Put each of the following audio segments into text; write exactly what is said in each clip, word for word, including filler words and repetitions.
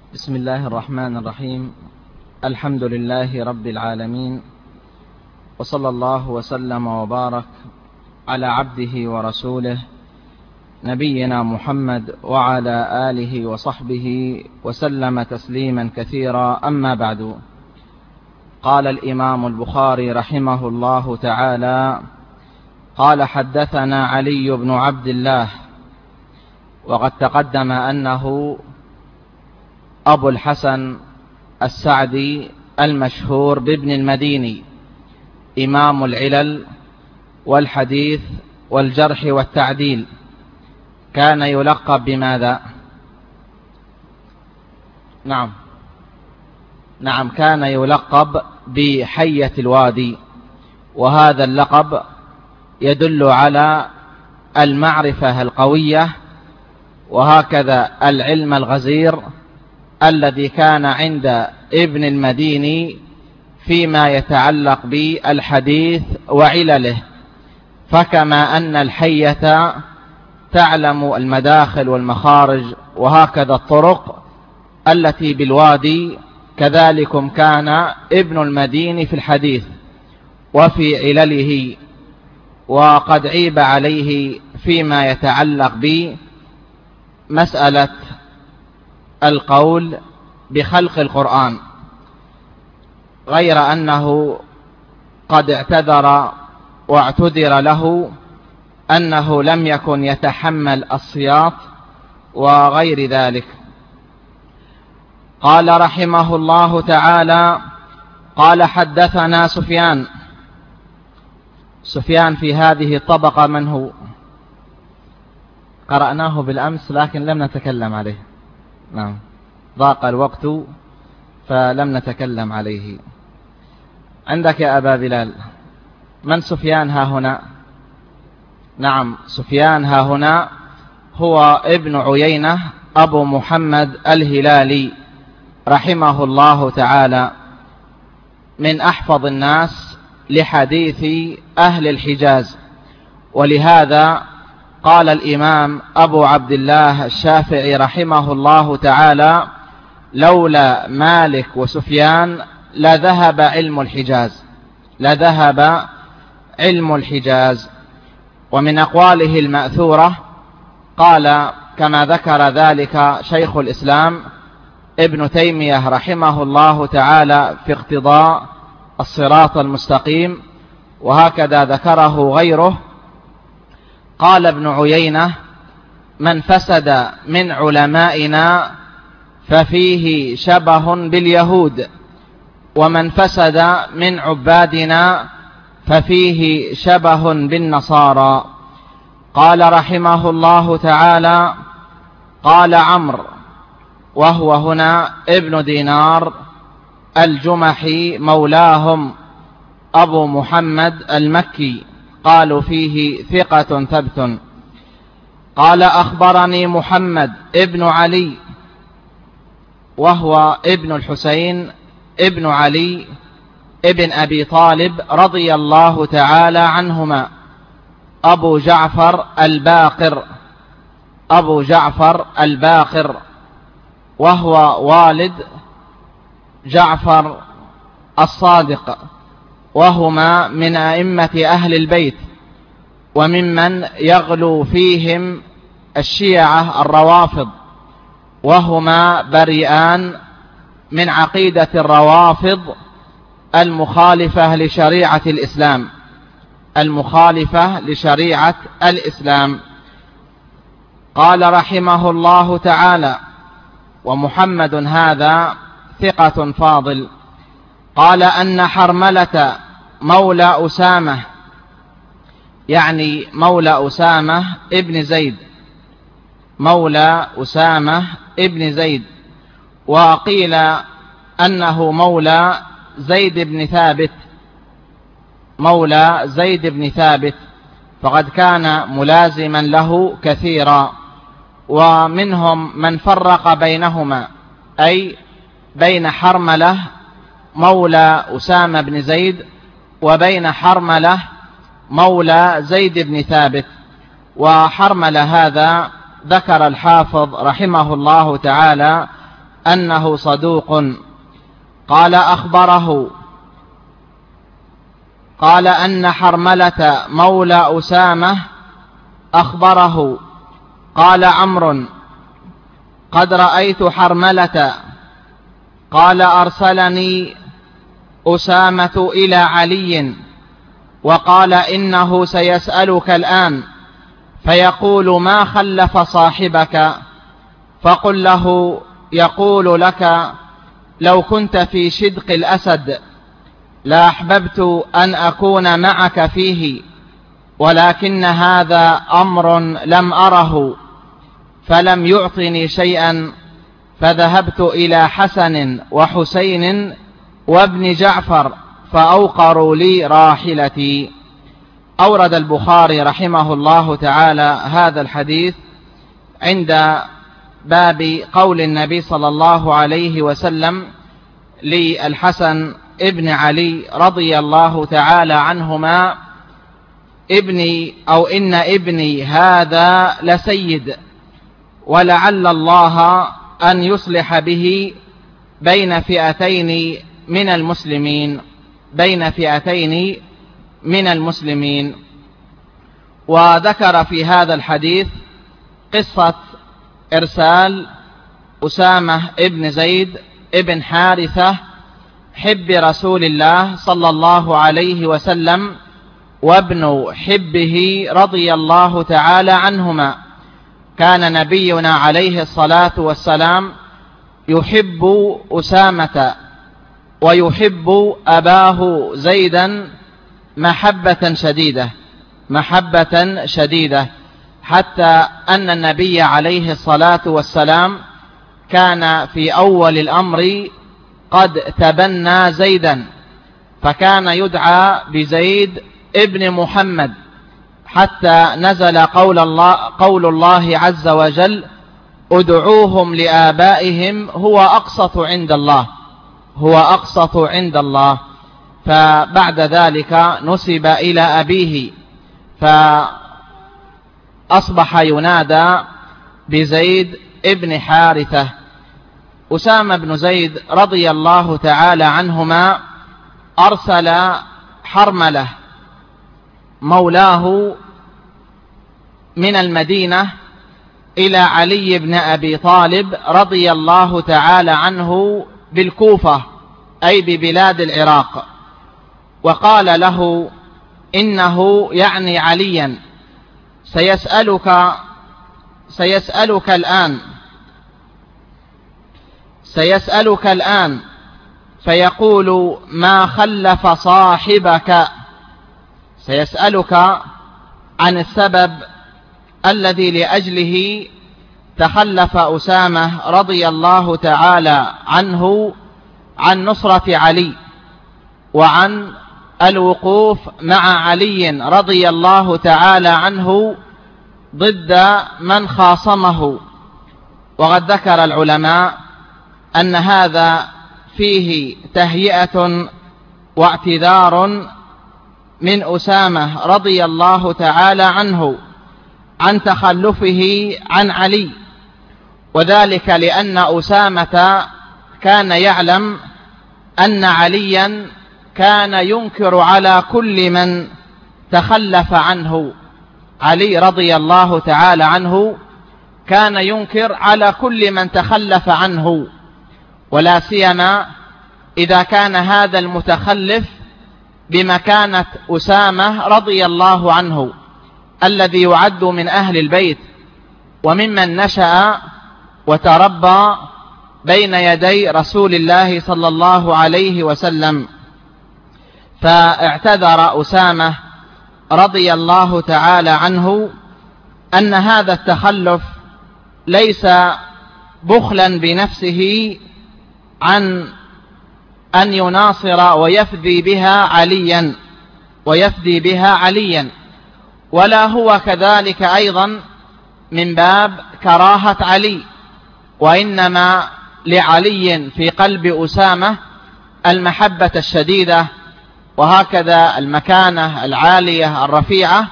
بسم الله الرحمن الرحيم. الحمد لله رب العالمين، وصلى الله وسلم وبارك على عبده ورسوله نبينا محمد وعلى آله وصحبه وسلم تسليما كثيرا. أما بعد، قال الإمام البخاري رحمه الله تعالى: قال حدثنا علي بن عبد الله، وقد تقدم أنه أبو الحسن السعدي المشهور بابن المديني، إمام العلل والحديث والجرح والتعديل. كان يلقب بماذا؟ نعم نعم كان يلقب بحية الوادي، وهذا اللقب يدل على المعرفة القوية، وهكذا العلم الغزير الذي كان عند ابن المديني فيما يتعلق بالحديث وعلله. فكما أن الحية تعلم المداخل والمخارج وهكذا الطرق التي بالوادي، كذلكم كان ابن المديني في الحديث وفي علله. وقد عيب عليه فيما يتعلق بمسألة القول بخلق القرآن، غير أنه قد اعتذر واعتذر له أنه لم يكن يتحمل السياط وغير ذلك. قال رحمه الله تعالى: قال حدثنا سفيان. سفيان في هذه الطبقة من هو؟ قرأناه بالأمس لكن لم نتكلم عليه. نعم، ضاق الوقت فلم نتكلم عليه. عندك يا أبا بلال، من سفيان ها هنا؟ نعم، سفيان ها هنا هو ابن عيينة أبو محمد الهلالي رحمه الله تعالى، من أحفظ الناس لحديث أهل الحجاز. ولهذا قال الإمام أبو عبد الله الشافعي رحمه الله تعالى: لولا مالك وسفيان لذهب علم الحجاز لذهب علم الحجاز. ومن أقواله المأثورة قال، كما ذكر ذلك شيخ الإسلام ابن تيمية رحمه الله تعالى في اقتضاء الصراط المستقيم، وهكذا ذكره غيره. قال ابن عيينة: من فسد من علمائنا ففيه شبه باليهود، ومن فسد من عبادنا ففيه شبه بالنصارى. قال رحمه الله تعالى: قال عمرو، وهو هنا ابن دينار الجمحي مولاهم أبو محمد المكي، قالوا فيه ثقة ثبت. قال أخبرني محمد ابن علي، وهو ابن الحسين ابن علي ابن أبي طالب رضي الله تعالى عنهما، أبو جعفر الباقر أبو جعفر الباقر وهو والد جعفر الصادق، وهما من أئمة أهل البيت، وممن يغلو فيهم الشيعة الروافض، وهما بريئان من عقيدة الروافض المخالفة لشريعة الإسلام المخالفة لشريعة الإسلام. قال رحمه الله تعالى: ومحمد هذا ثقة فاضل. قال أن حرملة مولى أسامة، يعني مولى أسامة ابن زيد مولى أسامة ابن زيد وقيل أنه مولى زيد بن ثابت مولى زيد بن ثابت فقد كان ملازما له كثيرا. ومنهم من فرق بينهما، أي بين حرملة مولى أسامة بن زيد وبين حرملة مولى زيد بن ثابت. وحرملة هذا ذكر الحافظ رحمه الله تعالى أنه صدوق. قال أخبره قال أن حرملة مولى أسامة أخبره قال عمرو قد رأيت حرملة قال أرسلني أسامة إلى علي وقال إنه سيسألك الآن فيقول ما خلف صاحبك، فقل له يقول لك لو كنت في شدق الأسد لا أحببت أن أكون معك فيه، ولكن هذا أمر لم أره فلم يعطني شيئا، فذهبت إلى حسن وحسين وابن جعفر فأوقروا لي راحلتي. أورد البخاري رحمه الله تعالى هذا الحديث عند باب قول النبي صلى الله عليه وسلم للحسن ابن علي رضي الله تعالى عنهما: ابني أو إن ابني هذا لسيد، ولعل الله أن يصلح به بين فئتين من المسلمين بين فئتين من المسلمين. وذكر في هذا الحديث قصة إرسال أسامة ابن زيد ابن حارثة حب رسول الله صلى الله عليه وسلم وابن حبه رضي الله تعالى عنهما. كان نبينا عليه الصلاة والسلام يحب أسامة ويحب أباه زيدا محبة شديدة محبة شديدة حتى أن النبي عليه الصلاة والسلام كان في أول الأمر قد تبنى زيدا، فكان يدعى بزيد ابن محمد، حتى نزل قول الله, قول الله عز وجل: ادعوهم لآبائهم هو أقسط عند الله هو أقسط عند الله. فبعد ذلك نسب إلى أبيه فأصبح ينادى بزيد ابن حارثة. أسامة بن زيد رضي الله تعالى عنهما أرسل حرملة مولاه من المدينة إلى علي بن أبي طالب رضي الله تعالى عنه بالكوفة، أي ببلاد العراق، وقال له إنه يعني عليا سيسألك سيسألك الآن سيسألك الآن فيقول ما خلف صاحبك، سيسألك عن السبب الذي لأجله تخلف أسامة رضي الله تعالى عنه عن نصرة علي وعن الوقوف مع علي رضي الله تعالى عنه ضد من خاصمه. وقد ذكر العلماء أن هذا فيه تهيئة واعتذار من أسامة رضي الله تعالى عنه عن تخلفه عن علي، وذلك لأن أسامة كان يعلم أن عليا كان ينكر على كل من تخلف عنه. علي رضي الله تعالى عنه كان ينكر على كل من تخلف عنه، ولا سيما إذا كان هذا المتخلف بمكانة أسامة رضي الله عنه الذي يعد من أهل البيت وممن نشأ وتربى بين يدي رسول الله صلى الله عليه وسلم. فاعتذر أسامة رضي الله تعالى عنه أن هذا التخلف ليس بخلا بنفسه عن أن يناصر ويفدي بها عليا ويفدي بها عليا ولا هو كذلك أيضا من باب كراهة علي، وإنما لعلي في قلب أسامة المحبة الشديدة، وهكذا المكانة العالية الرفيعة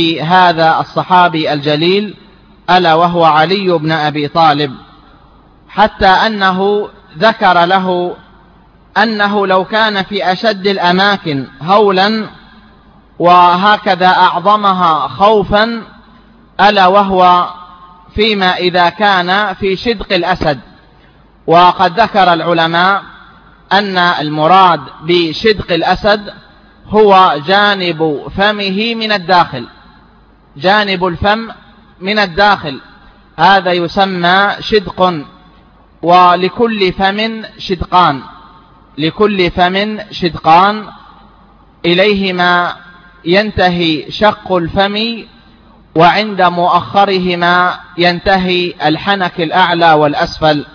لهذا الصحابي الجليل ألا وهو علي بن أبي طالب، حتى أنه ذكر له أنه لو كان في أشد الأماكن هولا وهكذا أعظمها خوفا ألا وهو فيما إذا كان في شدق الأسد. وقد ذكر العلماء أن المراد بشدق الأسد هو جانب فمه من الداخل، جانب الفم من الداخل، هذا يسمى شدق. ولكل فم شدقان، لكل فم شدقان إليهما ينتهي شق الفم، وعند مؤخرهما ينتهي الحنك الأعلى والأسفل،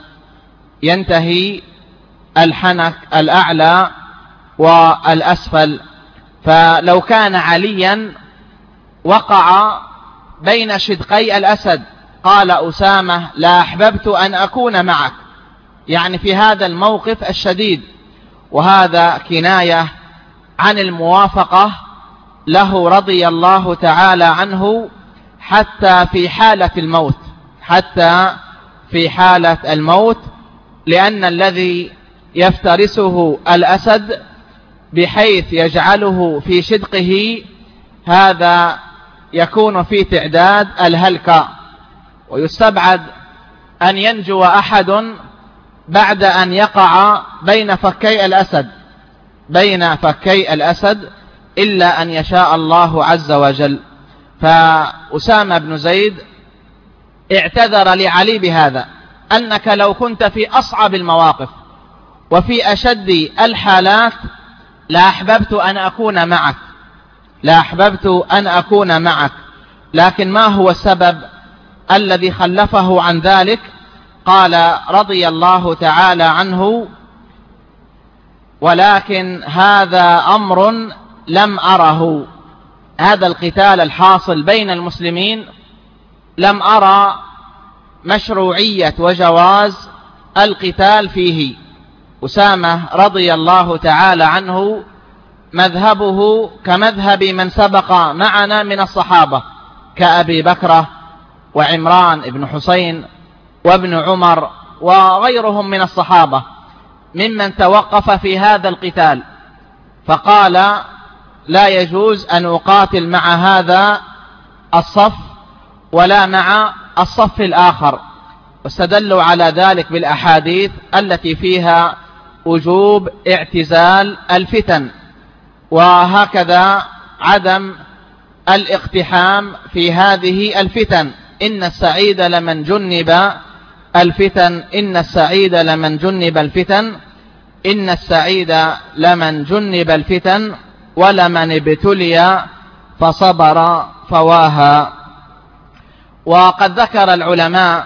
ينتهي الحنك الأعلى والأسفل. فلو كان عليا وقع بين شدقي الأسد قال أسامة: لا أحببت أن أكون معك، يعني في هذا الموقف الشديد. وهذا كناية عن الموافقة له رضي الله تعالى عنه حتى في حالة الموت، حتى في حالة الموت، لأن الذي يفترسه الأسد بحيث يجعله في شدقه هذا يكون في تعداد الهلكة، ويستبعد أن ينجو أحد بعد أن يقع بين فكي الأسد، بين فكي الأسد، إلا أن يشاء الله عز وجل. فأسامة بن زيد اعتذر لعلي بهذا، أنك لو كنت في أصعب المواقف وفي أشد الحالات لا أحببت أن أكون معك، لا أحببت أن أكون معك. لكن ما هو السبب الذي خلفه عن ذلك؟ قال رضي الله تعالى عنه: ولكن هذا أمر لم أره، هذا القتال الحاصل بين المسلمين لم أرى مشروعية وجواز القتال فيه. أسامة رضي الله تعالى عنه مذهبه كمذهب من سبق معنا من الصحابة كأبي بكر وعمران بن حسين وابن عمر وغيرهم من الصحابة ممن توقف في هذا القتال، فقال: لا يجوز أن أقاتل مع هذا الصف ولا مع الصف الآخر. واستدلوا على ذلك بالأحاديث التي فيها وجوب اعتزال الفتن، وهكذا عدم الاقتحام في هذه الفتن. إن السعيد لمن جنب الفتن، إن السعيد لمن جنب الفتن، إن السعيد لمن جنب الفتن، ولمن ابتلي فصبر فواها. وقد ذكر العلماء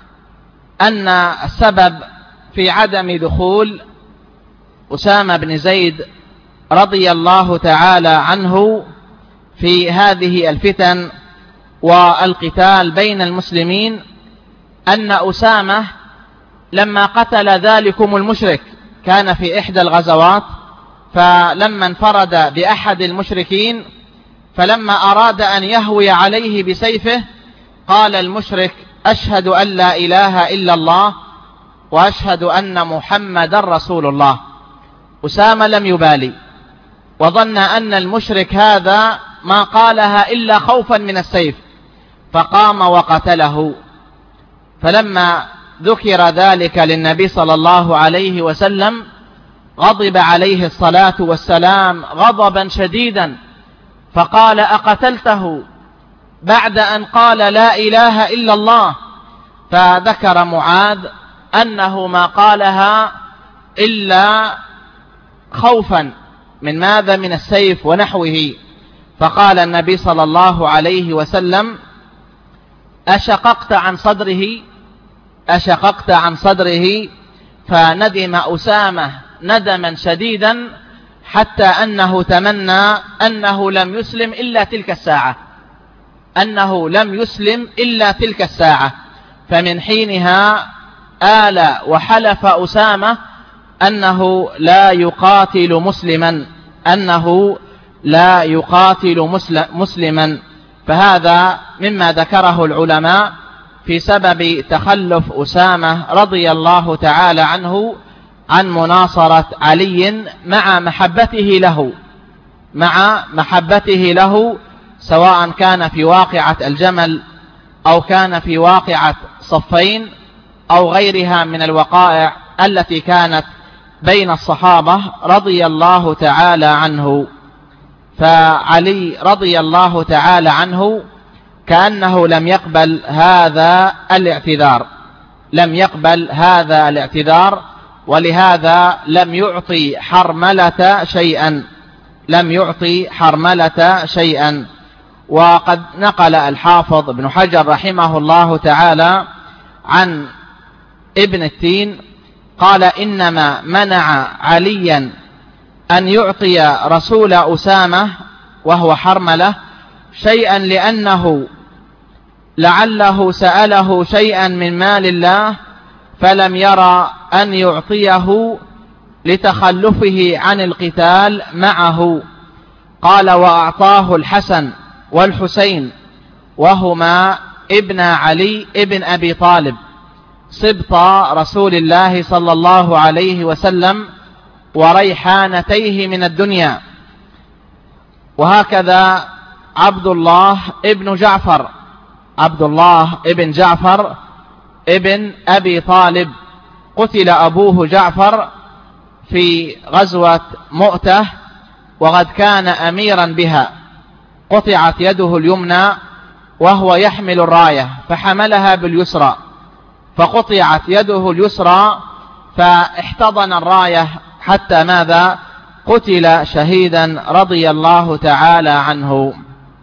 أن السبب في عدم دخول أسامة بن زيد رضي الله تعالى عنه في هذه الفتن والقتال بين المسلمين أن أسامة لما قتل ذلكم المشرك، كان في إحدى الغزوات، فلما انفرد بأحد المشركين فلما أراد أن يهوي عليه بسيفه قال المشرك: أشهد أن لا إله إلا الله وأشهد أن محمد رسول الله. أسامة لم يبالي، وظن أن المشرك هذا ما قالها إلا خوفا من السيف، فقام وقتله. فلما ذكر ذلك للنبي صلى الله عليه وسلم غضب عليه الصلاة والسلام غضبا شديدا، فقال: أقتلته بعد أن قال لا إله إلا الله؟ فذكر معاذ أنه ما قالها إلا خوفا من ماذا؟ من السيف ونحوه. فقال النبي صلى الله عليه وسلم: أشققت عن صدره، أشققت عن صدره. فندم أسامة ندما شديدا حتى أنه تمنى أنه لم يسلم إلا تلك الساعة، أنه لم يسلم إلا تلك الساعة. فمن حينها آل وحلف أسامة أنه لا يقاتل مسلما، أنه لا يقاتل مسلما. فهذا مما ذكره العلماء في سبب تخلف أسامة رضي الله تعالى عنه عن مناصرة علي مع محبته له مع محبته له سواء كان في واقعة الجمل أو كان في واقعة صفين أو غيرها من الوقائع التي كانت بين الصحابة رضي الله تعالى عنه. فعلي رضي الله تعالى عنه كأنه لم يقبل هذا الاعتذار لم يقبل هذا الاعتذار ولهذا لم يعطي حرملة شيئا لم يعطي حرملة شيئا. وقد نقل الحافظ ابن حجر رحمه الله تعالى عن ابن التين قال: إنما منع عليا أن يعطي رسول أسامة وهو حرملة شيئا لأنه لعله سأله شيئا من مال الله فلم يرى أن يعطيه لتخلفه عن القتال معه. قال: وأعطاه الحسن والحسين وهما ابن علي ابن أبي طالب سبط رسول الله صلى الله عليه وسلم وريحانتيه من الدنيا. وهكذا عبد الله ابن جعفر عبد الله ابن جعفر ابن أبي طالب قتل أبوه جعفر في غزوة مؤتة وقد كان أميرا بها، قطعت يده اليمنى وهو يحمل الراية فحملها باليسرى، فقطعت يده اليسرى فاحتضن الراية حتى ماذا؟ قتل شهيدا رضي الله تعالى عنه.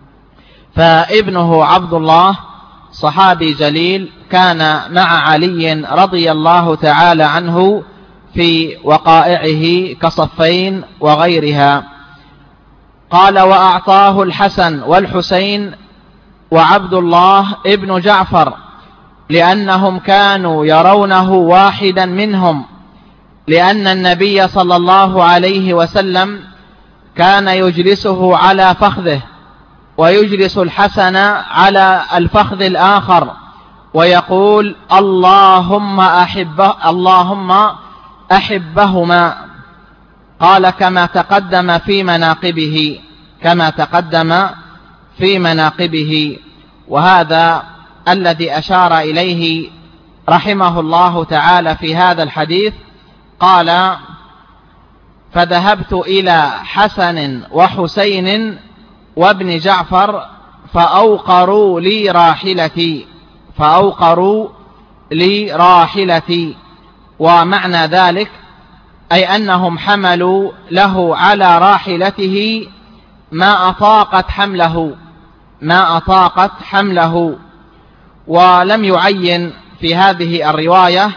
فابنه عبد الله صحابي جليل كان مع علي رضي الله تعالى عنه في وقائعه كصفين وغيرها. قال: وأعطاه الحسن والحسين وعبد الله ابن جعفر لأنهم كانوا يرونه واحدا منهم، لأن النبي صلى الله عليه وسلم كان يجلسه على فخذه ويجلس الحسن على الفخذ الآخر ويقول: اللهم أحبه اللهم أحبهما. قال: كما تقدم في مناقبه كما تقدم في مناقبه. وهذا الذي أشار إليه رحمه الله تعالى في هذا الحديث. قال: فذهبت إلى حسن وحسين وابن جعفر فأوقروا لي راحلتي فأوقروا لي راحلتي ومعنى ذلك أي أنهم حملوا له على راحلته ما أطاقت حمله ما أطاقت حمله ولم يعين في هذه الرواية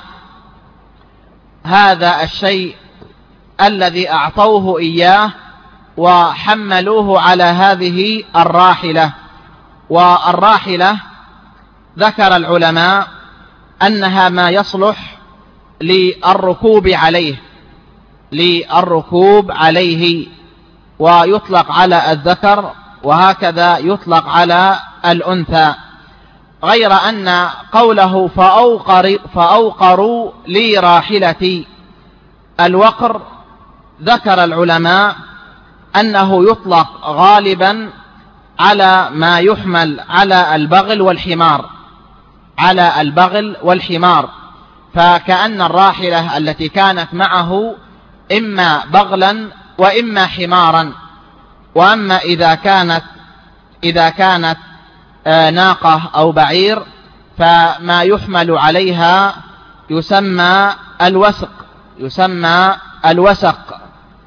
هذا الشيء الذي أعطوه إياه وحملوه على هذه الراحلة. والراحلة ذكر العلماء أنها ما يصلح للركوب عليه للركوب عليه ويطلق على الذكر وهكذا يطلق على الأنثى، غير أن قوله فأوقر فأوقروا لي راحلتي، الوقر ذكر العلماء أنه يطلق غالبا على ما يحمل على البغل والحمار على البغل والحمار فكأن الراحلة التي كانت معه إما بغلا وإما حمارا. وأما إذا كانت إذا كانت ناقة أو بعير فما يحمل عليها يسمى الوسق يسمى الوسق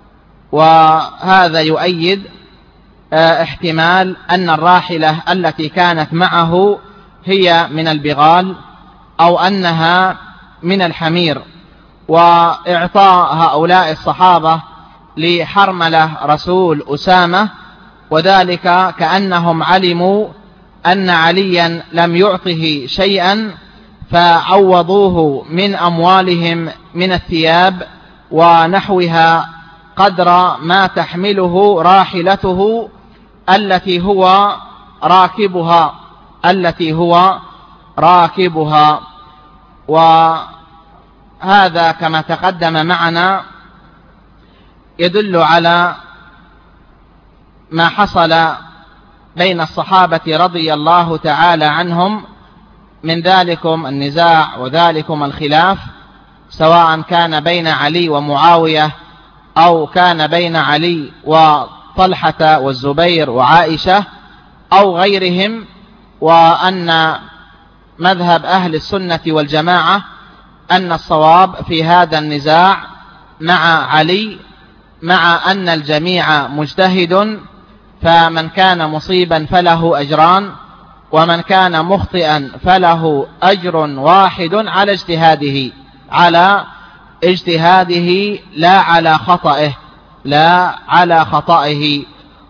وهذا يؤيد احتمال أن الراحلة التي كانت معه هي من البغال أو أنها من الحمير. وإعطاء هؤلاء الصحابة لحرملة رسول أسامة وذلك كأنهم علموا أن عليا لم يعطه شيئا فعوضوه من أموالهم من الثياب ونحوها قدر ما تحمله راحلته التي هو راكبها التي هو راكبها. وهذا كما تقدم معنا يدل على ما حصل بين الصحابة رضي الله تعالى عنهم من ذلكم النزاع وذلكم الخلاف، سواء كان بين علي ومعاوية أو كان بين علي وطلحة والزبير وعائشة أو غيرهم. وأن مذهب أهل السنة والجماعة أن الصواب في هذا النزاع مع علي، مع أن الجميع مجتهد، فمن كان مصيبا فله أجران، ومن كان مخطئا فله أجر واحد على اجتهاده على اجتهاده لا على خطئه لا على خطئه.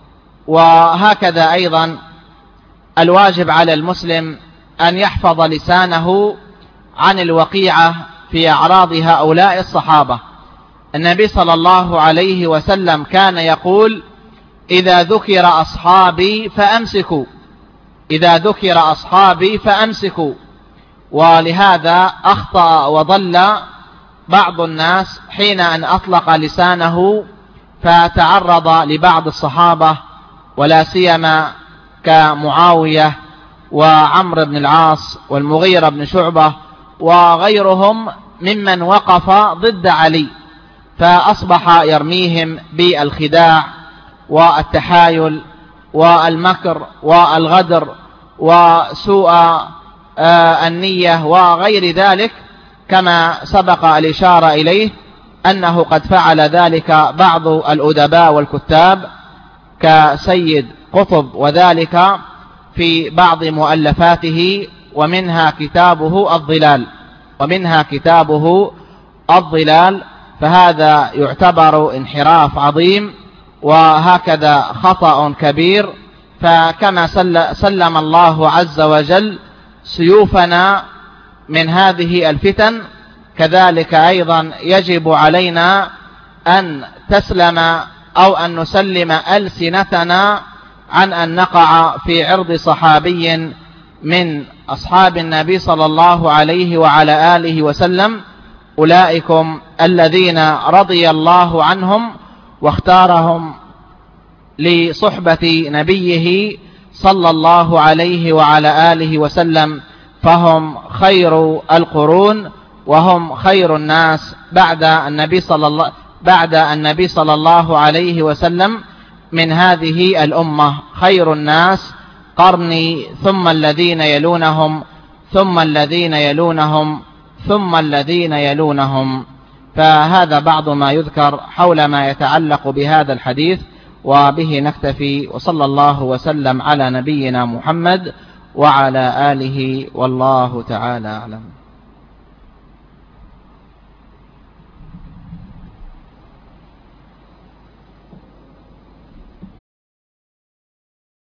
وهكذا أيضا الواجب على المسلم أن يحفظ لسانه عن الوقيعة في أعراض هؤلاء الصحابة. النبي صلى الله عليه وسلم كان يقول: إذا ذكر أصحابي فأمسكوا إذا ذكر أصحابي فأمسكوا. ولهذا أخطأ وضل بعض الناس حين أن أطلق لسانه فتعرض لبعض الصحابة، ولا سيما كمعاوية وعمرو بن العاص والمغيرة بن شعبة وغيرهم ممن وقف ضد علي، فأصبح يرميهم بالخداع والتحايل والمكر والغدر وسوء النية وغير ذلك، كما سبق الإشارة إليه أنه قد فعل ذلك بعض الأدباء والكتاب كسيد قطب، وذلك في بعض مؤلفاته، ومنها كتابه الظلال ومنها كتابه الظلال فهذا يعتبر انحراف عظيم، وهكذا خطأ كبير. فكما سلم الله عز وجل سيوفنا من هذه الفتن، كذلك أيضا يجب علينا أن تسلم أو أن نسلم ألسنتنا عن أن نقع في عرض صحابي من أصحاب النبي صلى الله عليه وعلى آله وسلم، أولئكم الذين رضي الله عنهم واختارهم لصحبة نبيه صلى الله عليه وعلى آله وسلم، فهم خير القرون وهم خير الناس بعد النبي صلى الله بعد النبي صلى الله عليه وسلم من هذه الأمة. خير الناس قرني ثم الذين يلونهم ثم الذين يلونهم ثم الذين يلونهم. فهذا بعض ما يذكر حول ما يتعلق بهذا الحديث، وبه نكتفي، وصلى الله وسلم على نبينا محمد وعلى آله، والله تعالى أعلم.